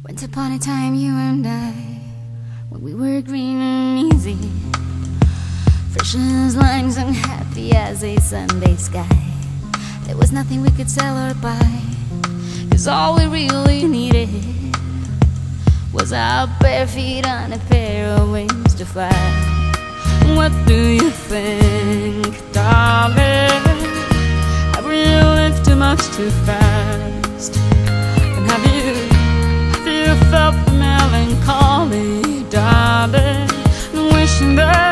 Once upon a time, you and I, when we were green and easy, fresh as limes and happy as a Sunday sky. There was nothing we could sell or buy, 'cause all we really needed was our bare feet on a pair of wings to fly. What do you think, darling? Have we lived too much too fast? And have you felt the melancholy, darling, wishing that